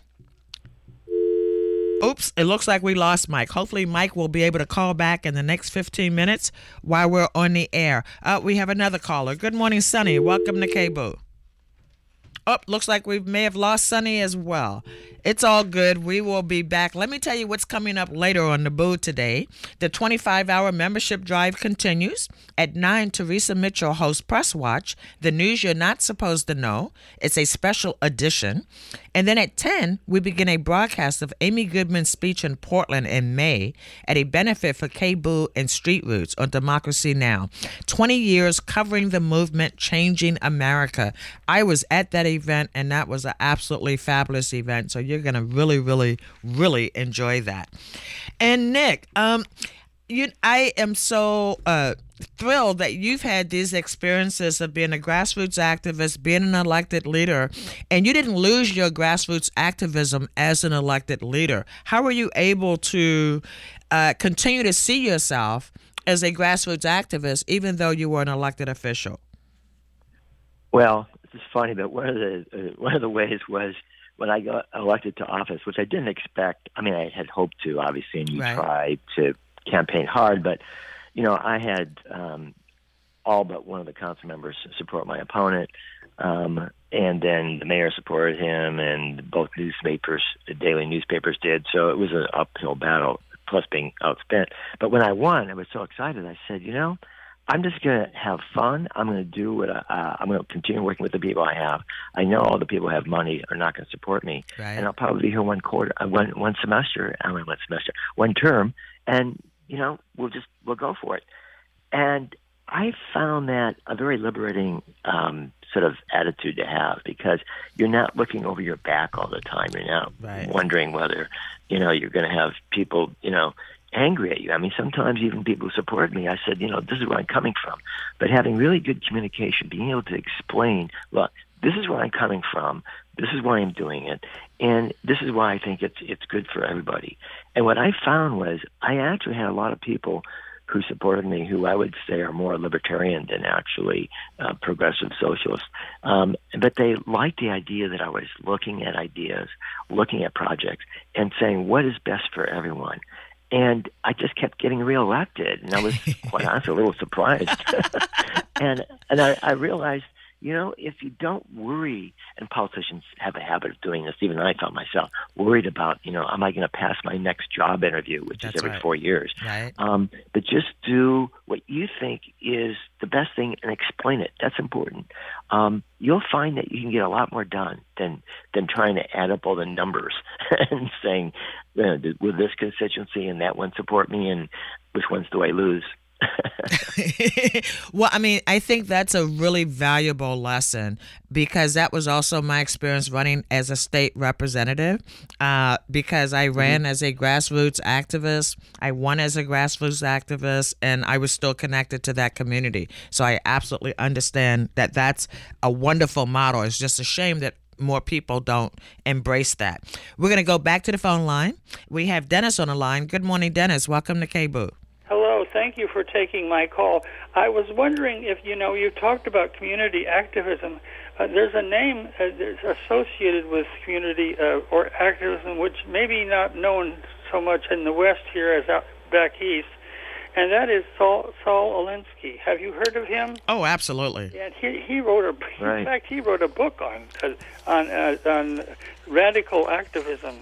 Speaker 5: Oops, it looks like we lost Mike. Hopefully Mike will be able to call back in the next 15 minutes while we're on the air. We have another caller. Good morning, Sonny. Welcome to KBOO. Oh, looks like we may have lost Sonny as well. It's all good. We will be back. Let me tell you what's coming up later on the Boo today. The 25-hour membership drive continues. At 9, Teresa Mitchell hosts Press Watch, the news you're not supposed to know. It's a special edition. And then at 10, we begin a broadcast of Amy Goodman's speech in Portland in May at a benefit for KBOO and Street Roots on Democracy Now! 20 years covering the movement, changing America. I was at that event, and that was an absolutely fabulous event. So you're going to really, really, really enjoy that. And Nick, I am so thrilled that you've had these experiences of being a grassroots activist, being an elected leader, and you didn't lose your grassroots activism as an elected leader. How were you able to continue to see yourself as a grassroots activist, even though you were an elected official?
Speaker 6: Well, it's funny, but one of the ways was when I got elected to office, which I didn't expect. I mean, I had hoped to, obviously, and you tried to campaign hard, but I had all but one of the council members support my opponent, and then the mayor supported him, and both newspapers, daily newspapers did. So it was an uphill battle, plus being outspent. But when I won, I was so excited. I said, I'm just going to have fun. I'm going to do what I'm going to continue working with the people I have. I know all the people who have money are not going to support me, and I'll probably be here one term, and we'll go for it. And I found that a very liberating sort of attitude to have, because you're not looking over your back all the time. You're not wondering whether, you're going to have people, angry at you. I mean, sometimes even people who support me, I said, this is where I'm coming from. But having really good communication, being able to explain, look, this is where I'm coming from. This is why I'm doing it. And this is why I think it's good for everybody. And what I found was I actually had a lot of people who supported me who I would say are more libertarian than actually progressive socialists. But they liked the idea that I was looking at ideas, looking at projects, and saying what is best for everyone. And I just kept getting reelected, and I was quite honestly a little surprised. and I realized, if you don't worry, and politicians have a habit of doing this, even I found myself worried about, am I going to pass my next job interview, which is every 4 years. Right. But just do what you think is the best thing and explain it. That's important. You'll find that you can get a lot more done than trying to add up all the numbers and saying, will this constituency and that one support me, and which ones do I lose?
Speaker 5: Well, I mean, I think that's a really valuable lesson, because that was also my experience running as a state representative, because I ran as a grassroots activist. I won as a grassroots activist, and I was still connected to that community. So I absolutely understand that that's a wonderful model. It's just a shame that more people don't embrace that. We're going to go back to the phone line. We have Dennis on the line. Good morning, Dennis. Welcome to KBOO.
Speaker 9: Hello, thank you for taking my call. I was wondering if, you talked about community activism. There's a name that's associated with community or activism, which maybe not known so much in the West here as out back east, and that is Saul Alinsky. Have you heard of him?
Speaker 5: Oh, absolutely.
Speaker 9: Yeah, he wrote in fact, he wrote a book on radical activism.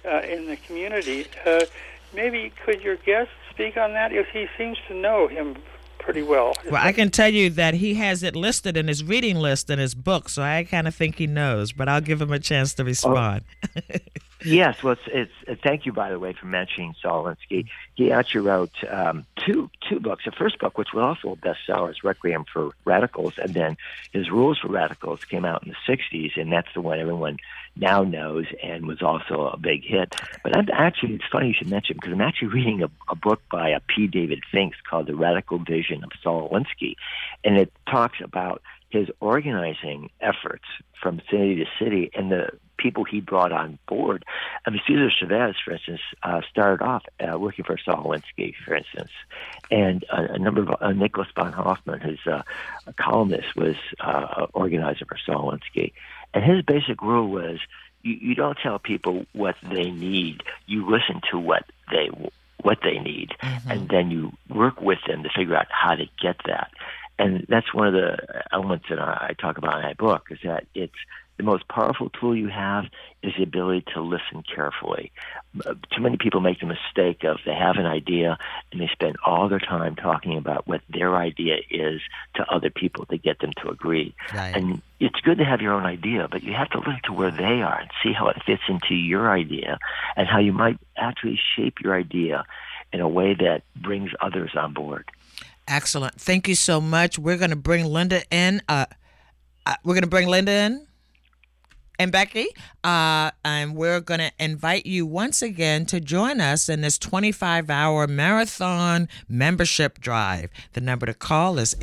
Speaker 9: in the community. Maybe could your guest speak on that? If he seems to know him pretty well.
Speaker 5: Well, I can tell you that he has it listed in his reading list in his book, so I kind of think he knows, but I'll give him a chance to respond.
Speaker 6: Yes, well, it's thank you, by the way, for mentioning Saul Alinsky. He actually wrote two books. The first book, which was also a bestseller, is Requiem for Radicals, and then his Rules for Radicals came out in the 60s, and that's the one everyone now knows and was also a big hit. But it's funny you should mention, because I'm actually reading a book by P. David Finks called The Radical Vision of Saul Alinsky, and it talks about his organizing efforts from city to city and the people he brought on board. I mean, Cesar Chavez, for instance, started off working for Saul Alinsky, for instance, and a number of Nicholas von Hoffman, who's a columnist, was organizer for Saul Alinsky. And his basic rule was you don't tell people what they need. You listen to what they need, and then you work with them to figure out how to get that. And that's one of the elements that I talk about in my book, is that it's the most powerful tool you have is the ability to listen carefully. Too many people make the mistake of they have an idea and they spend all their time talking about what their idea is to other people to get them to agree. Right. And it's good to have your own idea, but you have to listen to where they are and see how it fits into your idea and how you might actually shape your idea in a way that brings others on board.
Speaker 5: Excellent. Thank you so much. We're going to bring Linda in. And Becky, and we're going to invite you once again to join us in this 25-hour marathon membership drive. The number to call is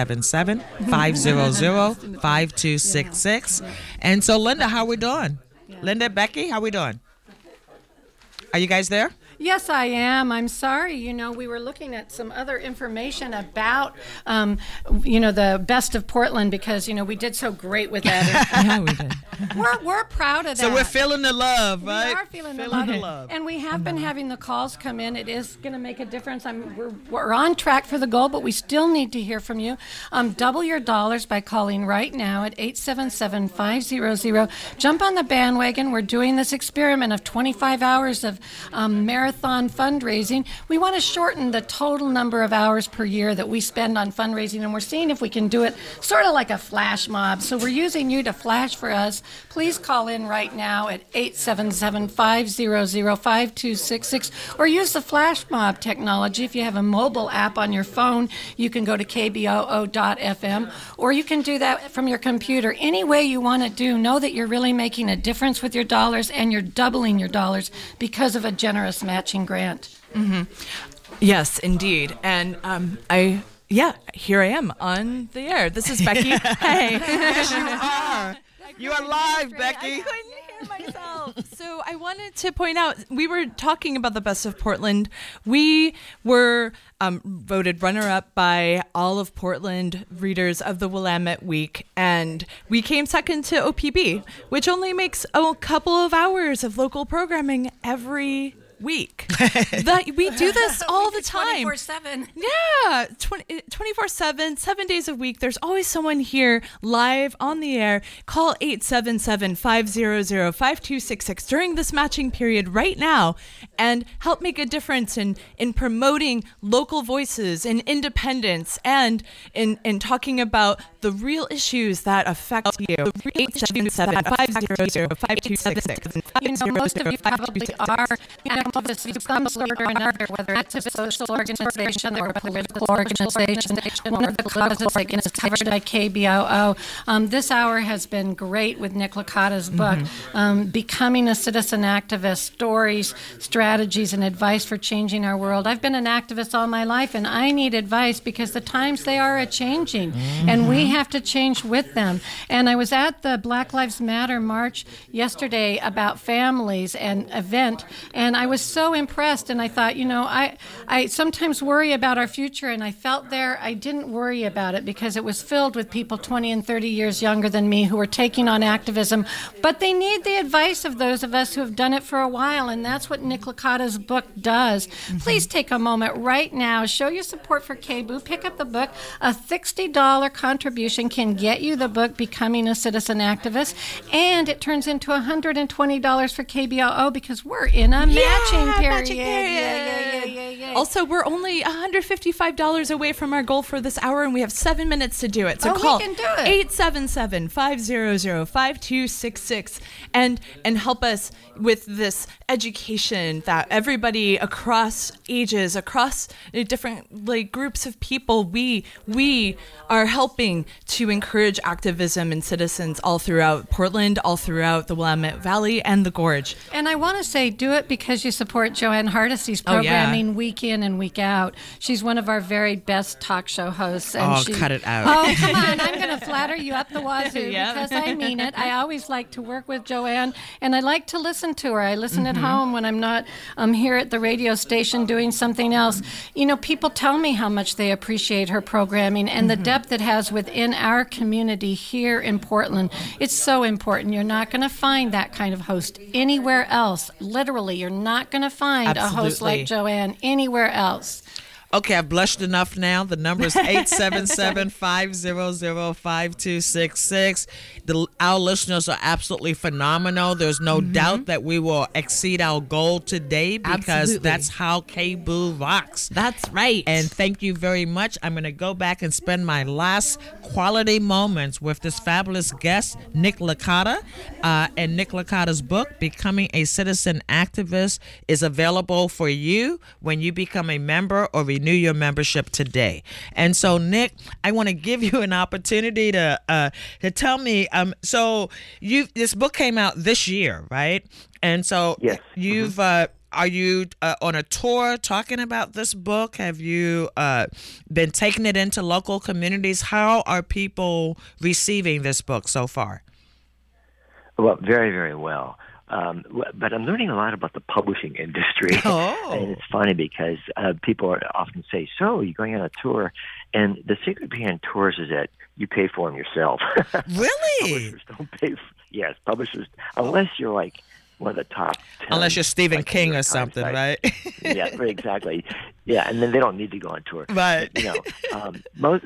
Speaker 5: 877-500-5266. And so, Linda, how we doing? Linda, Becky, how we doing? Are you guys there?
Speaker 7: Yes, I am. I'm sorry. We were looking at some other information about, the Best of Portland because, we did so great with that.
Speaker 5: Yeah, we did.
Speaker 7: We're proud of that.
Speaker 5: So we're feeling the love, right?
Speaker 7: We are feeling the love. And we have been having the calls come in. It is going to make a difference. We're on track for the goal, but we still need to hear from you. Double your dollars by calling right now at 877-500. Jump on the bandwagon. We're doing this experiment of 25 hours of marathon fundraising. We want to shorten the total number of hours per year that we spend on fundraising, and we're seeing if we can do it sort of like a flash mob. So we're using you to flash for us. Please call in right now at 877-500-5266 or use the flash mob technology. If you have a mobile app on your phone, you can go to KBOO.FM, or you can do that from your computer. Any way you want to do, know that you're really making a difference with your dollars, and you're doubling your dollars because of a generous matching grant.
Speaker 10: Mm-hmm. Yes, indeed. And here I am on the air. This is Becky. Hey.
Speaker 5: Yes, you are. You are live, Becky.
Speaker 10: I couldn't hear myself. So I wanted to point out, we were talking about the Best of Portland. We were voted runner-up by all of Portland readers of the Willamette Week, and we came second to OPB, which only makes a couple of hours of local programming every week. We do this all the time.
Speaker 7: 24/7.
Speaker 10: Yeah, 24/7, 7 days a week. There's always someone here live on the air. Call 877-500-5266 during this matching period right now and help make a difference in promoting local voices and independence and in talking about the real issues that affect you. 877-500-5266.
Speaker 7: Most of you probably are activists of some sort or another, whether it's a social organization or a political organization. One of the clubs is covered by KBOO. This hour has been great with Nick Licata's book, Becoming a Citizen Activist, Stories, Strategies, and Advice for Changing Our World. I've been an activist all my life, and I need advice because the times they are a-changing, and we have to change with them. And I was at the Black Lives Matter March yesterday about families and event, and I was so impressed, and I thought, I sometimes worry about our future, and I felt there I didn't worry about it because it was filled with people 20 and 30 years younger than me who were taking on activism, but they need the advice of those of us who have done it for a while, and that's what Nick Licata's book does. Mm-hmm. Please take a moment right now, show your support for KBOO, pick up the book. A $60 contribution can get you the book, Becoming a Citizen Activist, and it turns into $120 for KBOO because we're in a matching period. Yeah.
Speaker 10: Also, we're only $155 away from our goal for this hour, and we have 7 minutes to do it. So call 877-500-5266 and help us with this education that everybody across ages, across different groups of people, we are helping to encourage activism and citizens all throughout Portland, all throughout the Willamette Valley and the Gorge.
Speaker 7: And I want to say, do it because you support Joanne Hardisty's programming week in and week out. She's one of our very best talk show hosts. And
Speaker 5: cut it out.
Speaker 7: Oh, come on. I'm going to flatter you up the wazoo because I mean it. I always like to work with Joanne, and I like to listen to her. I listen at home when I'm not here at the radio station doing something else. People tell me how much they appreciate her programming and the depth it has within our community here in Portland. It's so important. You're not going to find that kind of host anywhere else. Literally, you're not going to find a host like Joanne anywhere else.
Speaker 5: Okay, I've blushed enough now. The number is 877-500-5266. Our listeners are absolutely phenomenal. There's no doubt that we will exceed our goal today because that's how KBOO rocks.
Speaker 10: That's right.
Speaker 5: And thank you very much. I'm going to go back and spend my last quality moments with this fabulous guest, Nick Licata. And Nick Licata's book, Becoming a Citizen Activist, is available for you when you become a member or renew your membership today. And so, Nick, I want to give you an opportunity to tell me. So this book came out this year, right? And so
Speaker 6: yes.
Speaker 5: You've are you on a tour talking about this book? Have you been taking it into local communities? How are people receiving this book so far?
Speaker 6: Well, very, very well. But I'm learning a lot about the publishing industry. And it's funny because people often say, so you're going on a tour. And the secret behind tours is that you pay for them yourself.
Speaker 5: Really?
Speaker 6: Publishers don't pay yes, publishers, unless you're like one of the top 10.
Speaker 5: Unless you're Stephen King or something, right?
Speaker 6: Yeah, exactly. Yeah, and then they don't need to go on tour.
Speaker 5: Right.
Speaker 6: Most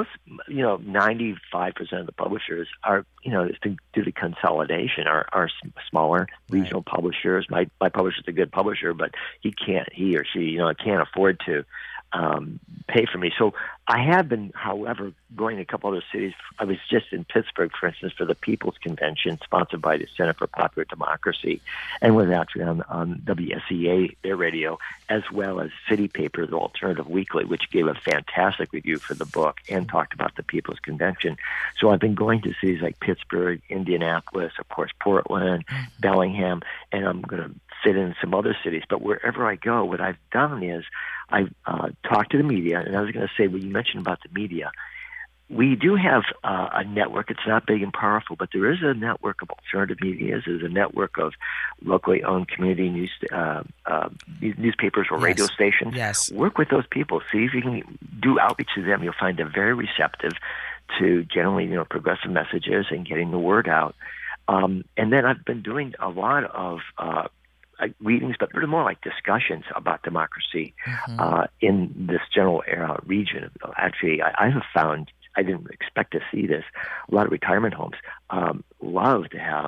Speaker 6: 95% of the publishers are, it's due to consolidation, are smaller regional publishers. My publisher's a good publisher, but he or she can't afford to pay for me. So I have been, however, going to a couple other cities. I was just in Pittsburgh, for instance, for the People's Convention sponsored by the Center for Popular Democracy, and was actually on WSEA, their radio, as well as City Paper, the Alternative Weekly, which gave a fantastic review for the book and talked about the People's Convention. So I've been going to cities like Pittsburgh, Indianapolis, of course, Portland, Bellingham, and I'm going to fit in some other cities. But wherever I go, what I've done is I've talked to the media, and I was going to say, you mentioned about the media. We do have a network. It's not big and powerful, but there is a network of alternative media. There's a network of locally owned community newspapers or radio stations.
Speaker 5: Yes.
Speaker 6: Work with those people. See if you can do outreach to them. You'll find they're very receptive to generally, progressive messages and getting the word out. And then I've been doing a lot of readings, but they're more like discussions about democracy in this general region. Actually, I have found, I didn't expect to see this, a lot of retirement homes love to have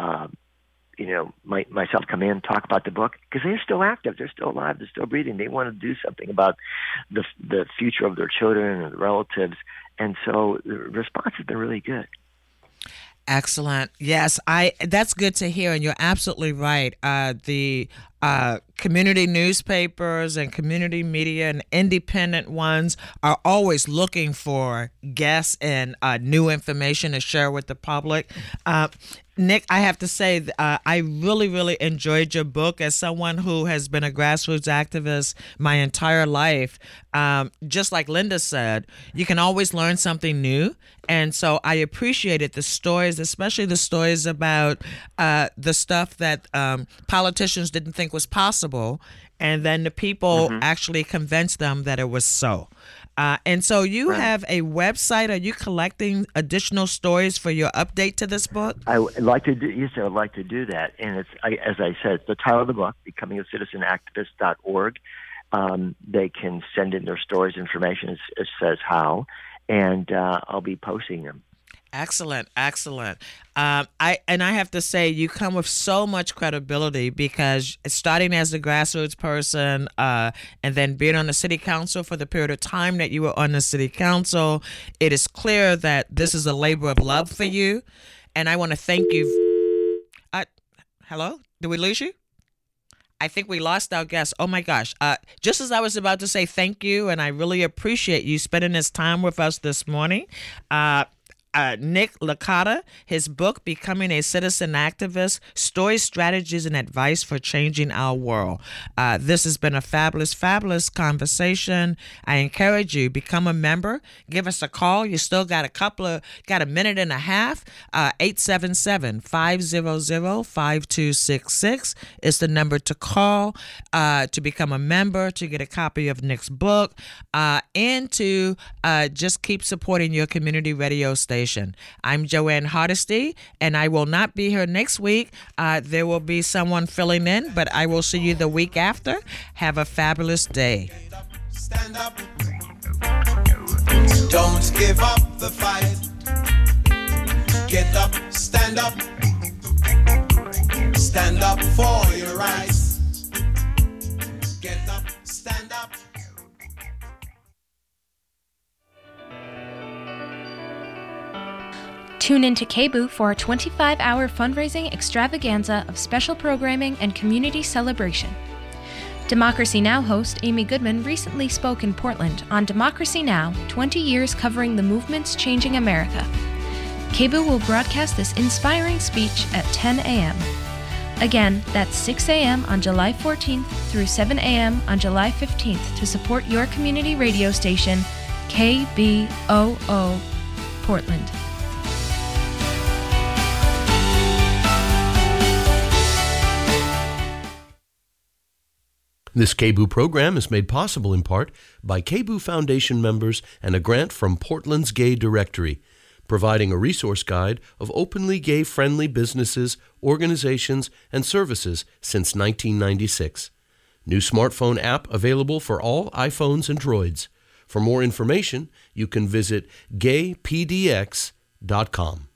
Speaker 6: myself come in and talk about the book because they're still active, they're still alive, they're still breathing. They want to do something about the future of their children and relatives, and so the response has been really good.
Speaker 5: Excellent. Yes, that's good to hear, and you're absolutely right. The community newspapers and community media and independent ones are always looking for guests and new information to share with the public. Nick, I have to say, I really, really enjoyed your book. As someone who has been a grassroots activist my entire life, just like Linda said, you can always learn something new. And so I appreciated the stories, especially the stories about the stuff that politicians didn't think was possible. And then the people actually convinced them that it was so. And so you have a website. Are you collecting additional stories for your update to this book?
Speaker 6: I would like to do, yes, I would like to do that. And it's, as I said, it's the title of the book, becomingacitizenactivist.org. They can send in their stories, information. It says how, and I'll be posting them.
Speaker 5: Excellent. I have to say, you come with so much credibility because starting as a grassroots person and then being on the city council for the period of time that you were on the city council, it is clear that this is a labor of love for you. And I want to thank you. Hello? Did we lose you? I think we lost our guest. Oh, my gosh. Just as I was about to say thank you, and I really appreciate you spending this time with us this morning, Nick Licata, his book, Becoming a Citizen Activist, Stories, Strategies, and Advice for Changing Our World. This has been a fabulous, fabulous conversation. I encourage you, become a member. Give us a call. You still got a minute and a half. 877-500-5266 is the number to call to become a member, to get a copy of Nick's book, and to just keep supporting your community radio station. I'm Joanne Hardesty, and I will not be here next week. There will be someone filling in, but I will see you the week after. Have a fabulous day.
Speaker 4: Stand up. Don't give up the fight. Get up, stand up. Stand up for your rights. Get up, stand up.
Speaker 11: Tune into KBOO for a 25-hour fundraising extravaganza of special programming and community celebration. Democracy Now! Host Amy Goodman recently spoke in Portland on Democracy Now! 20 years covering the movements changing America. KBOO will broadcast this inspiring speech at 10 a.m. Again, that's 6 a.m. on July 14th through 7 a.m. on July 15th to support your community radio station, KBOO Portland.
Speaker 12: This KBOO program is made possible in part by KBOO Foundation members and a grant from Portland's Gay Directory, providing a resource guide of openly gay-friendly businesses, organizations, and services since 1996. New smartphone app available for all iPhones and Droids. For more information, you can visit gaypdx.com.